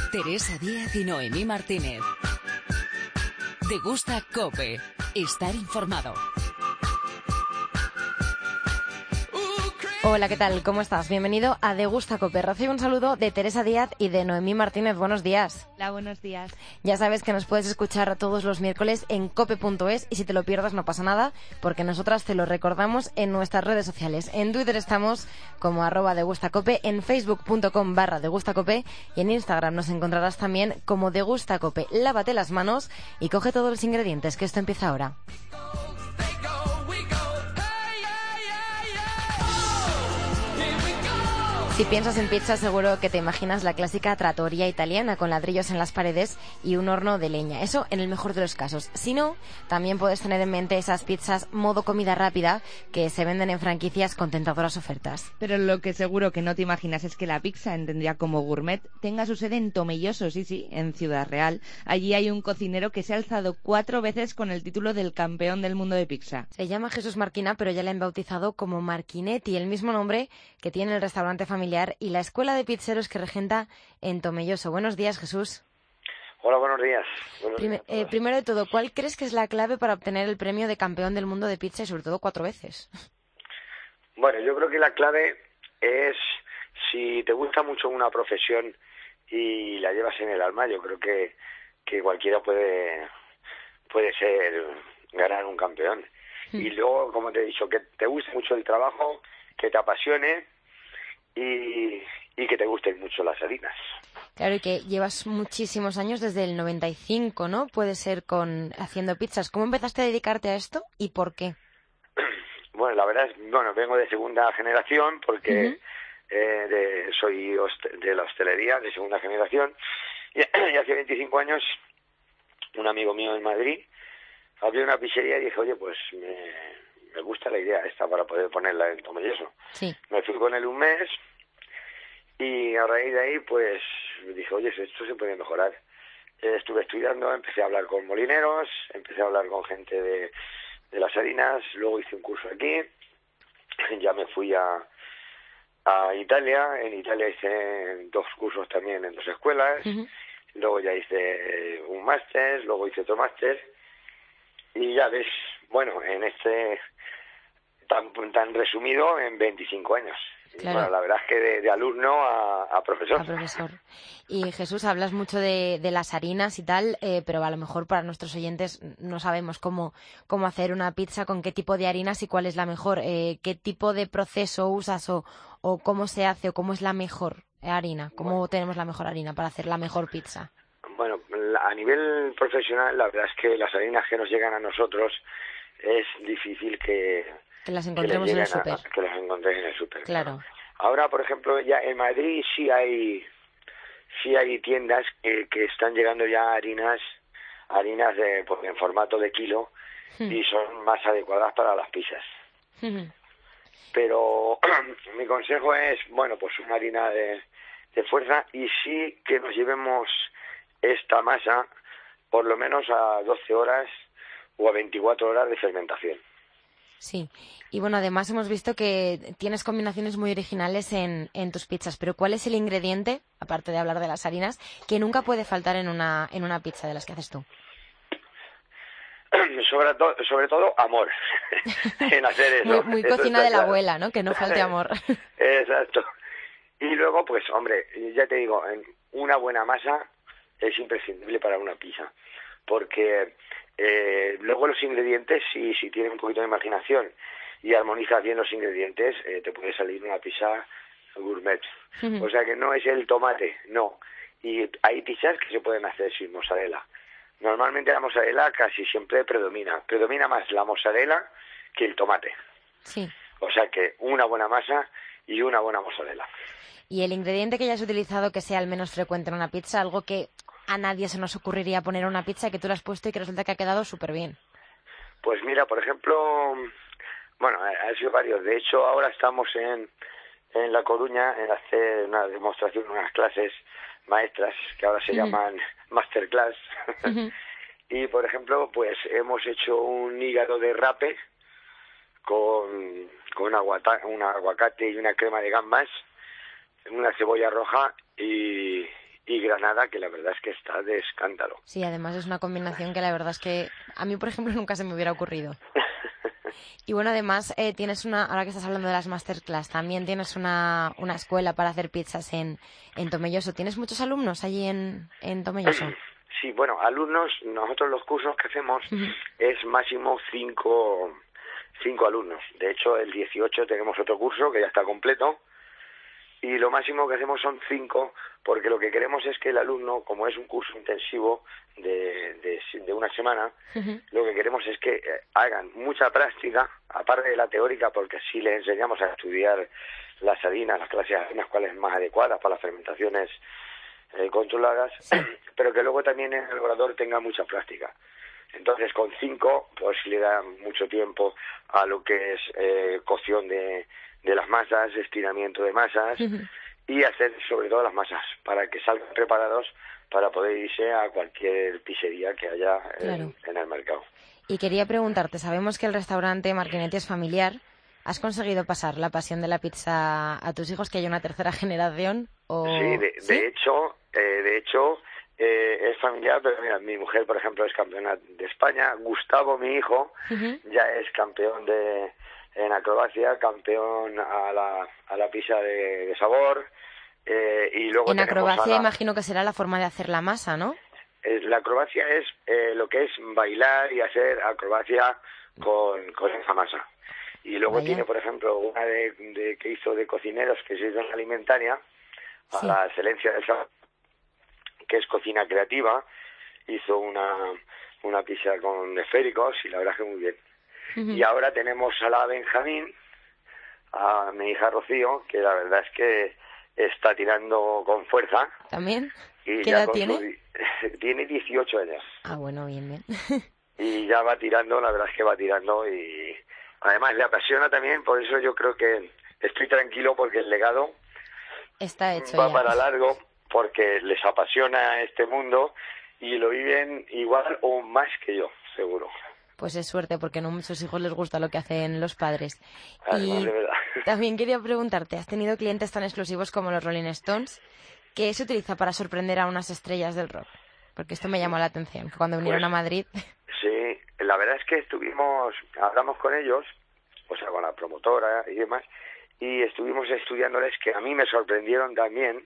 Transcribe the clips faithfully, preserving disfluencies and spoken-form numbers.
Teresa Díaz y Noemí Martínez. Degusta COPE. Estar informado. Hola, ¿qué tal? ¿Cómo estás? Bienvenido a Degusta COPE. Recibe un saludo de Teresa Díaz y de Noemí Martínez. Buenos días. Hola, buenos días. Ya sabes que nos puedes escuchar todos los miércoles en cope punto es y si te lo pierdas no pasa nada porque nosotras te lo recordamos en nuestras redes sociales. En Twitter estamos como arroba degustacope, en facebook.com barra degustacope y en Instagram nos encontrarás también como degustacope. Lávate las manos y coge todos los ingredientes que esto empieza ahora. Si piensas en pizza, seguro que te imaginas la clásica trattoria italiana con ladrillos en las paredes y un horno de leña. Eso en el mejor de los casos. Si no, también puedes tener en mente esas pizzas modo comida rápida que se venden en franquicias con tentadoras ofertas. Pero lo que seguro que no te imaginas es que la pizza, entendida como gourmet, tenga su sede en Tomelloso, sí, sí, en Ciudad Real. Allí hay un cocinero que se ha alzado cuatro veces con el título del campeón del mundo de pizza. Se llama Jesús Marquina, pero ya le han bautizado como Marquinetti, el mismo nombre que tiene el restaurante familiar y la escuela de pizzeros que regenta en Tomelloso. Buenos días, Jesús. Hola, buenos días. Buenos Prime- días eh, primero de todo, ¿cuál crees que es la clave para obtener el premio de campeón del mundo de pizza y sobre todo cuatro veces? Bueno, yo creo que la clave es si te gusta mucho una profesión y la llevas en el alma, yo creo que, que cualquiera puede, puede ser, ganar un campeón. Mm. Y luego, como te he dicho, que te guste mucho el trabajo, que te apasione y, y que te gusten mucho las harinas. Claro, y que llevas muchísimos años, desde el noventa y cinco, ¿no? Puede ser con haciendo pizzas. ¿Cómo empezaste a dedicarte a esto y por qué? Bueno, la verdad es, bueno, vengo de segunda generación porque uh-huh. eh, de, soy de la hostelería de segunda generación y, y hace veinticinco años un amigo mío en Madrid abrió una pizzería y dije, oye, pues me, me gusta la idea esta para poder ponerla en Tomelloso. Sí. Me fui con él un mes y a raíz de ahí pues dije, oye, esto se puede mejorar. Eh, estuve estudiando, empecé a hablar con molineros, empecé a hablar con gente de, de las harinas, luego hice un curso aquí, ya me fui a, a Italia, en Italia hice dos cursos también en dos escuelas, uh-huh. Luego ya hice un máster, luego hice otro máster y ya ves, bueno, en este tan, tan resumido en veinticinco años. Claro. Bueno, la verdad es que de, de alumno a, a profesor. A profesor. Y Jesús, hablas mucho de, de las harinas y tal, eh, pero a lo mejor para nuestros oyentes no sabemos cómo, cómo hacer una pizza, con qué tipo de harinas y cuál es la mejor. Eh, ¿Qué tipo de proceso usas o, o cómo se hace o cómo es la mejor harina? ¿Cómo bueno. tenemos la mejor harina para hacer la mejor pizza? Bueno, a nivel profesional, la verdad es que las harinas que nos llegan a nosotros es difícil que... Que las encontremos que en el súper. Que las encontréis en el súper. Claro. Claro. Ahora, por ejemplo, ya en Madrid sí hay sí hay tiendas que, que están llegando ya harinas harinas de pues, en formato de kilo hmm. y son más adecuadas para las pizzas. Hmm. Pero mi consejo es, bueno, pues una harina de, de fuerza y sí que nos llevemos esta masa por lo menos a doce horas o a veinticuatro horas de fermentación. Sí, y bueno, además hemos visto que tienes combinaciones muy originales en, en tus pizzas, pero ¿cuál es el ingrediente, aparte de hablar de las harinas, que nunca puede faltar en una en una pizza de las que haces tú? Sobre, to sobre todo amor en hacer eso. Muy, muy eso cocina de claro. la abuela, ¿no? Que no falte amor. Exacto. Y luego, pues, hombre, ya te digo, una buena masa es imprescindible para una pizza, porque... Eh, luego los ingredientes, si, si tienes un poquito de imaginación y armonizas bien los ingredientes, eh, te puede salir una pizza gourmet. Uh-huh. O sea que no es el tomate, no. Y hay pizzas que se pueden hacer sin mozzarella. Normalmente la mozzarella casi siempre predomina. Predomina más la mozzarella que el tomate. Sí. O sea que una buena masa y una buena mozzarella. ¿Y el ingrediente que hayas utilizado que sea el menos frecuente en una pizza, algo que a nadie se nos ocurriría poner una pizza que tú la has puesto y que resulta que ha quedado súper bien? Pues mira, por ejemplo, bueno, han sido varios. De hecho, ahora estamos en, en La Coruña en hacer una demostración, unas clases maestras que ahora se uh-huh. llaman masterclass. Uh-huh. Y, por ejemplo, pues hemos hecho un hígado de rape con, con un, aguata, un aguacate y una crema de gambas, una cebolla roja y... y granada, que la verdad es que está de escándalo. Sí, además es una combinación que la verdad es que a mí, por ejemplo, nunca se me hubiera ocurrido. Y bueno, además eh, tienes una, ahora que estás hablando de las masterclass, también tienes una, una escuela para hacer pizzas en, en Tomelloso. ¿Tienes muchos alumnos allí en, en Tomelloso? Sí, bueno, alumnos, nosotros los cursos que hacemos uh-huh. es máximo cinco, cinco alumnos. De hecho, el dieciocho tenemos otro curso que ya está completo y lo máximo que hacemos son cinco, porque lo que queremos es que el alumno, como es un curso intensivo de, de, de una semana, uh-huh. lo que queremos es que hagan mucha práctica, aparte de la teórica, porque así les enseñamos a estudiar las harinas, las clases de harinas, cuáles más adecuadas para las fermentaciones eh, controladas, sí. pero que luego también el elaborador tenga mucha práctica. Entonces, con cinco, pues le da mucho tiempo a lo que es eh, cocción de, de las masas, estiramiento de masas, uh-huh. y hacer sobre todo las masas, para que salgan preparados para poder irse a cualquier pizzería que haya claro. en, en el mercado. Y quería preguntarte, sabemos que el restaurante Marchinetti es familiar. ¿Has conseguido pasar la pasión de la pizza a tus hijos, que haya una tercera generación? O... Sí, de, ¿Sí? de hecho, eh, de hecho eh, es familiar, pero mira, mi mujer, por ejemplo, es campeona de España. Gustavo, mi hijo, uh-huh. ya es campeón de en acrobacia, campeón a la, a la pizza de, de sabor. Eh, y luego en acrobacia la... imagino que será la forma de hacer la masa, ¿no? Eh, la acrobacia es eh, lo que es bailar y hacer acrobacia con, con esa masa. Y luego Vaya. tiene, por ejemplo, una de, de que hizo de cocineros, que se hizo en alimentaria, sí. a la excelencia del sabor, que es cocina creativa. Hizo una, una pizza con esféricos y la verdad es que muy bien. Uh-huh. Y ahora tenemos a la Benjamín, a mi hija Rocío, que la verdad es que está tirando con fuerza. ¿También? Y ¿Qué edad tiene? Su, tiene dieciocho años. Ah, bueno, bien, bien. Y ya va tirando, la verdad es que va tirando y además le apasiona también, por eso yo creo que estoy tranquilo porque el legado está hecho va ya. para largo, porque les apasiona este mundo y lo viven igual o más que yo, seguro. Pues es suerte, porque no a muchos hijos les gusta lo que hacen los padres. Además, y de verdad. También quería preguntarte, ¿has tenido clientes tan exclusivos como los Rolling Stones? ¿Qué se utiliza para sorprender a unas estrellas del rock? Porque esto me llamó la atención, que cuando vinieron pues, a Madrid... Sí, la verdad es que estuvimos, hablamos con ellos, o sea, con la promotora y demás, y estuvimos estudiándoles, que a mí me sorprendieron también,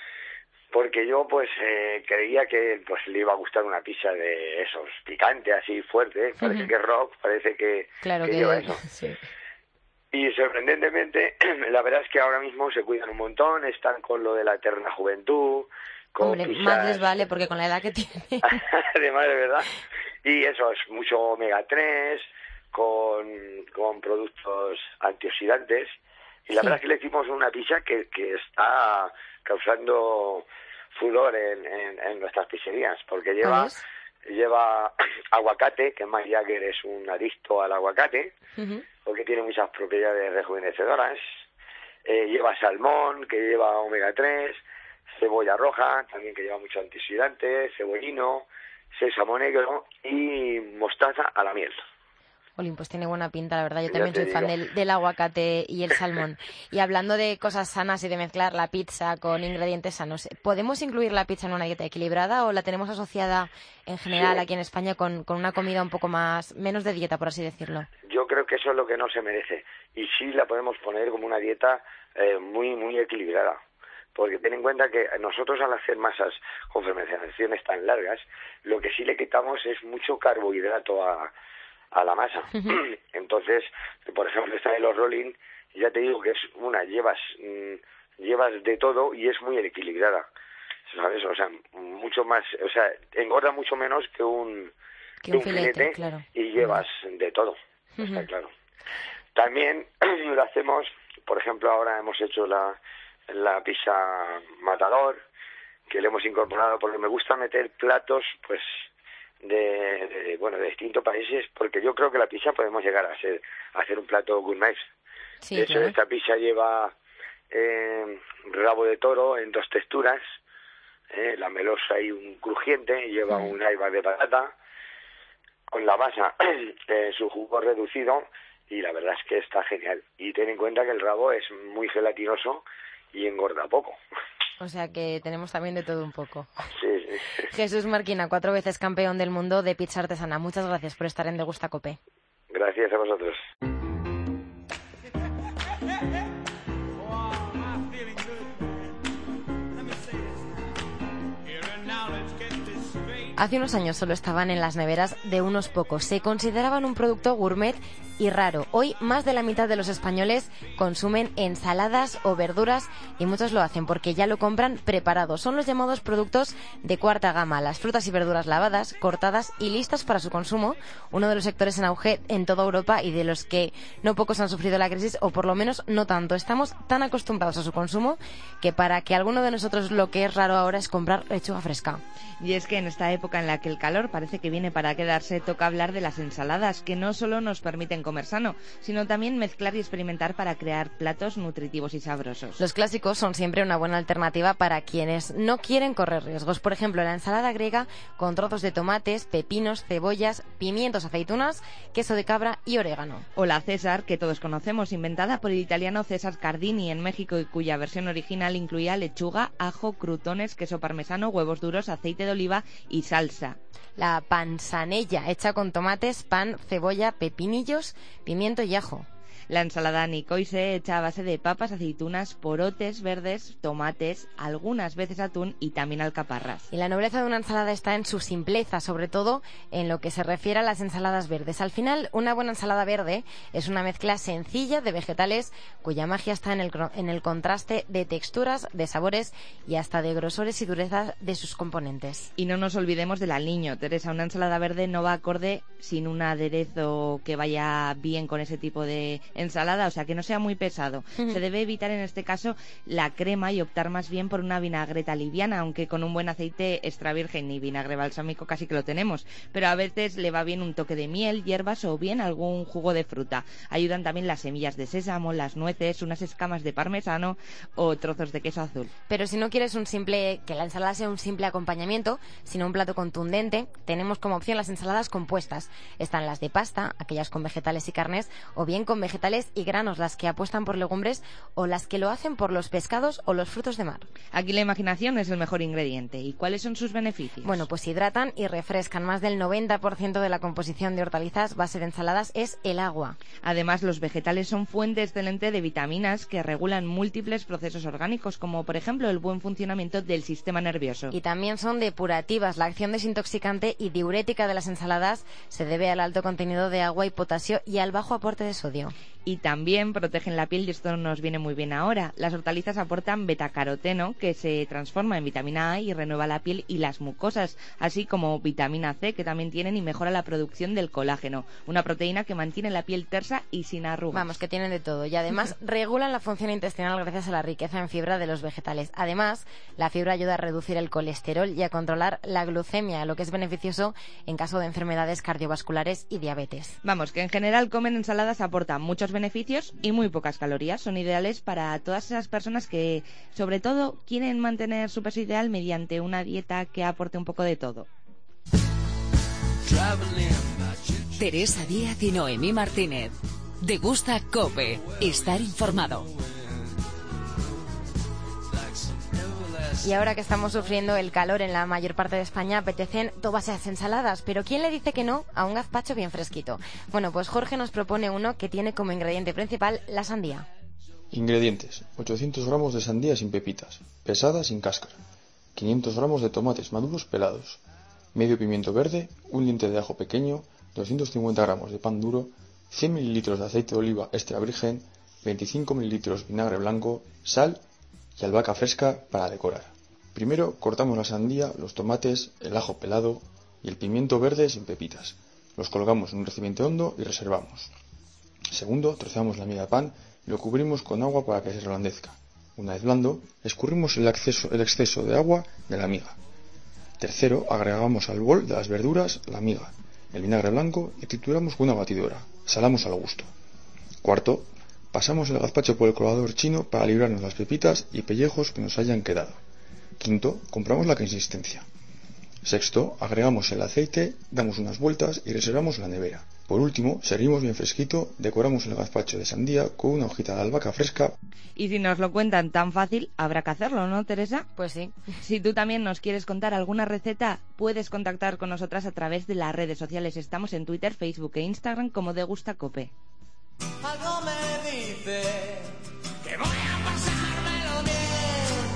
porque yo pues eh, creía que pues le iba a gustar una pizza de esos, picante, así fuerte, parece uh-huh. que rock, parece que, claro que, que lleva eso. Sí. Y sorprendentemente, la verdad es que ahora mismo se cuidan un montón, están con lo de la eterna juventud, con Hombre, pizzas... más les vale, porque con la edad que tienen... Además, de verdad. Y eso, es mucho omega tres, con, con productos antioxidantes. Y la sí. verdad es que le hicimos una pizza que, que está causando furor en, en, en nuestras pizzerías, porque lleva lleva aguacate, que Mike Jagger es un adicto al aguacate, uh-huh. porque tiene muchas propiedades rejuvenecedoras. Eh, lleva salmón, que lleva omega tres, cebolla roja, también que lleva mucho antioxidante, cebollino, sésamo negro y mostaza a la miel. Olin, pues tiene buena pinta, la verdad. Yo también soy fan del, del aguacate y el salmón. Y hablando de cosas sanas y de mezclar la pizza con ingredientes sanos, ¿podemos incluir la pizza en una dieta equilibrada o la tenemos asociada en general sí. aquí en España con, con una comida un poco más, menos de dieta, por así decirlo? Yo creo que eso es lo que no se merece. Y sí la podemos poner como una dieta eh, muy, muy equilibrada. Porque ten en cuenta que nosotros al hacer masas con fermentaciones tan largas, lo que sí le quitamos es mucho carbohidrato a a la masa. Uh-huh. Entonces, por ejemplo, esta de los rolling, ya te digo que es una, llevas mmm, llevas de todo y es muy equilibrada, ¿sabes? O sea, mucho más, o sea, engorda mucho menos que un, que un, un filete, filete claro. y llevas uh-huh. de todo, uh-huh. está claro. También lo hacemos, por ejemplo, ahora hemos hecho la, la pizza Matador, que le hemos incorporado porque me gusta meter platos, pues, De, de bueno de distintos países, porque yo creo que la pizza podemos llegar a ser a hacer un plato gourmet. Sí, de hecho, claro. esta pizza lleva eh, rabo de toro en dos texturas, eh, la melosa y un crujiente, lleva mm. un aibar de patata con la masa en su jugo reducido y la verdad es que está genial. Y ten en cuenta que el rabo es muy gelatinoso y engorda poco. O sea que tenemos también de todo un poco. Sí, sí. Jesús Marquina, cuatro veces campeón del mundo de pizza artesana. Muchas gracias por estar en Degusta Cope. Gracias a vosotros. Hace unos años solo estaban en las neveras de unos pocos. Se consideraban un producto gourmet y raro. Hoy más de la mitad de los españoles consumen ensaladas o verduras y muchos lo hacen porque ya lo compran preparado. Son los llamados productos de cuarta gama, las frutas y verduras lavadas, cortadas y listas para su consumo, uno de los sectores en auge en toda Europa y de los que no pocos han sufrido la crisis, o por lo menos no tanto. Estamos tan acostumbrados a su consumo que para que alguno de nosotros lo que es raro ahora es comprar lechuga fresca. Y es que en esta época en la que el calor parece que viene para quedarse, toca hablar de las ensaladas, que no solo nos permiten comer sano, sino también mezclar y experimentar para crear platos nutritivos y sabrosos. Los clásicos son siempre una buena alternativa para quienes no quieren correr riesgos. Por ejemplo, la ensalada griega con trozos de tomates, pepinos, cebollas, pimientos, aceitunas, queso de cabra y orégano. O la César, que todos conocemos, inventada por el italiano César Cardini en México y cuya versión original incluía lechuga, ajo, crutones, queso parmesano, huevos duros, aceite de oliva y salsa. La panzanella, hecha con tomates, pan, cebolla, pepinillos, pimiento y ajo. La ensalada nicoise, hecha a base de papas, aceitunas, porotes verdes, tomates, algunas veces atún y también alcaparras. Y la nobleza de una ensalada está en su simpleza, sobre todo en lo que se refiere a las ensaladas verdes. Al final, una buena ensalada verde es una mezcla sencilla de vegetales cuya magia está en el, en el contraste de texturas, de sabores y hasta de grosores y durezas de sus componentes. Y no nos olvidemos del aliño, Teresa. Una ensalada verde no va acorde sin un aderezo que vaya bien con ese tipo de ensalada, o sea, que no sea muy pesado. Uh-huh. Se debe evitar en este caso la crema y optar más bien por una vinagreta liviana, aunque con un buen aceite extra virgen y vinagre balsámico casi que lo tenemos, pero a veces le va bien un toque de miel, hierbas o bien algún jugo de fruta. Ayudan también las semillas de sésamo, las nueces, unas escamas de parmesano o trozos de queso azul. Pero si no quieres un simple que la ensalada sea un simple acompañamiento, sino un plato contundente, tenemos como opción las ensaladas compuestas. Están las de pasta, aquellas con vegetales y carnes, o bien con vegetales y granos, las que apuestan por legumbres o las que lo hacen por los pescados o los frutos de mar. Aquí la imaginación es el mejor ingrediente. ¿Y cuáles son sus beneficios? Bueno, pues hidratan y refrescan. Más del noventa por ciento de la composición de hortalizas base de ensaladas es el agua. Además, los vegetales son fuente excelente de vitaminas que regulan múltiples procesos orgánicos, como por ejemplo el buen funcionamiento del sistema nervioso. Y también son depurativas. La acción desintoxicante y diurética de las ensaladas se debe al alto contenido de agua y potasio y al bajo aporte de sodio. Y también protegen la piel, y esto nos viene muy bien ahora. Las hortalizas aportan betacaroteno, que se transforma en vitamina A y renueva la piel y las mucosas, así como vitamina C, que también tienen, y mejora la producción del colágeno, una proteína que mantiene la piel tersa y sin arrugas. Vamos, que tienen de todo. Y además regulan la función intestinal gracias a la riqueza en fibra de los vegetales. Además, la fibra ayuda a reducir el colesterol y a controlar la glucemia, lo que es beneficioso en caso de enfermedades cardiovasculares y diabetes. Vamos, que en general comer ensaladas aporta muchos beneficios y muy pocas calorías. Son ideales para todas esas personas que, sobre todo, quieren mantener su peso ideal mediante una dieta que aporte un poco de todo. Teresa Díaz y Noemí Martínez. Degusta Cope. Estar informado. Y ahora que estamos sufriendo el calor en la mayor parte de España, apetecen todas esas ensaladas. Pero ¿quién le dice que no a un gazpacho bien fresquito? Bueno, pues Jorge nos propone uno que tiene como ingrediente principal la sandía. Ingredientes: ochocientos gramos de sandía sin pepitas, pesada sin cáscara, quinientos gramos de tomates maduros pelados, medio pimiento verde, un diente de ajo pequeño, doscientos cincuenta gramos de pan duro, cien mililitros de aceite de oliva extra virgen, veinticinco mililitros vinagre blanco, sal y albahaca fresca para decorar. Primero cortamos la sandía, los tomates, el ajo pelado y el pimiento verde sin pepitas. Los colgamos en un recipiente hondo y reservamos. Segundo, troceamos la miga de pan y lo cubrimos con agua para que se reblandezca. Una vez blando, escurrimos el exceso, el exceso de agua de la miga. Tercero, agregamos al bol de las verduras la miga, el vinagre blanco y trituramos con una batidora. Salamos al gusto. Cuarto, pasamos el gazpacho por el colador chino para librarnos las pepitas y pellejos que nos hayan quedado. Quinto, compramos la consistencia. Sexto, agregamos el aceite, damos unas vueltas y reservamos en la nevera. Por último, servimos bien fresquito, decoramos el gazpacho de sandía con una hojita de albahaca fresca. Y si nos lo cuentan tan fácil, habrá que hacerlo, ¿no, Teresa? Pues sí. Si tú también nos quieres contar alguna receta, puedes contactar con nosotras a través de las redes sociales. Estamos en Twitter, Facebook e Instagram como Degustacope. Algo me dice que voy a pasármelo bien.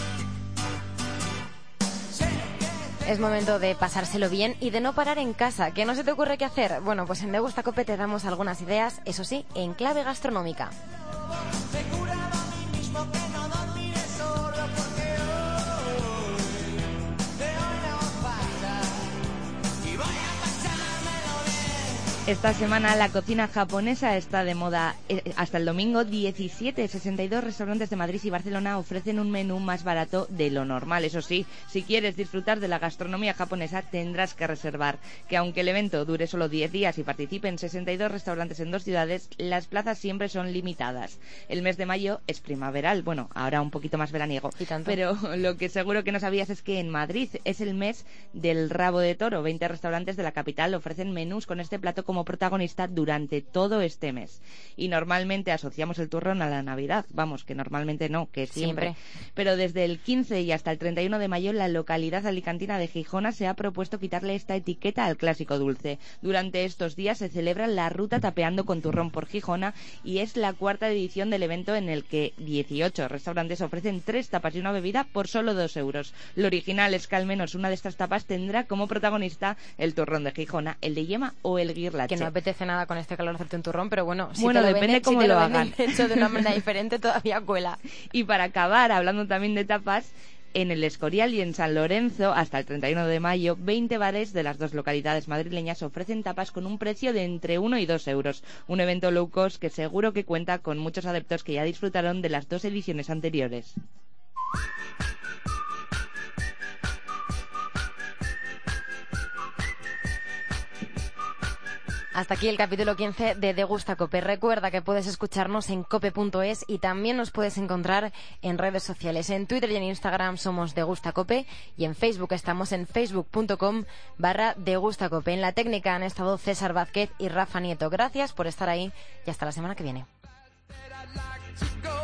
Sé que Es momento de pasárselo bien y de no parar en casa. ¿Qué no se te ocurre qué hacer? Bueno, pues en Degustacope te damos algunas ideas, eso sí, en clave gastronómica. me he curado a mí mismo que no dormiré solo porque hoy de hoy no pasa y voy a pasármelo bien. Esta semana la cocina japonesa está de moda. Eh, Hasta el domingo, diecisiete, sesenta y dos restaurantes de Madrid y Barcelona ofrecen un menú más barato de lo normal. Eso sí, si quieres disfrutar de la gastronomía japonesa, tendrás que reservar. Que aunque el evento dure solo diez días y participen sesenta y dos restaurantes en dos ciudades, las plazas siempre son limitadas. El mes de mayo es primaveral, bueno, ahora un poquito más veraniego. ¿Y tanto? Pero lo que seguro que no sabías es que en Madrid es el mes del rabo de toro. veinte restaurantes de la capital ofrecen menús con este plato como protagonista durante todo este mes. Y normalmente asociamos el turrón a la Navidad. Vamos, que normalmente no, que siempre. Siempre. Pero desde el quince y hasta el treinta y uno de mayo, la localidad alicantina de Gijona se ha propuesto quitarle esta etiqueta al clásico dulce. Durante estos días se celebra la ruta Tapeando con Turrón por Gijona y es la cuarta edición del evento en el que dieciocho restaurantes ofrecen tres tapas y una bebida por solo dos euros. Lo original es que al menos una de estas tapas tendrá como protagonista el turrón de Gijona, el de yema o el guirlache. Que no apetece nada con este calor hacerte un turrón, pero bueno, si Bueno, te lo depende venden, cómo si te lo venden hagan. hecho de una manera diferente, todavía cuela. Y para acabar, hablando también de tapas, en el Escorial y en San Lorenzo, hasta el treinta y uno de mayo, veinte bares de las dos localidades madrileñas ofrecen tapas con un precio de entre uno y dos euros. Un evento low cost que seguro que cuenta con muchos adeptos que ya disfrutaron de las dos ediciones anteriores. Hasta aquí el capítulo quince de Degustacope. Recuerda que puedes escucharnos en cope punto es y también nos puedes encontrar en redes sociales. En Twitter y en Instagram somos Degustacope y en Facebook estamos en facebook punto com barra Degustacope. En la técnica han estado César Vázquez y Rafa Nieto. Gracias por estar ahí y hasta la semana que viene. I'd like to go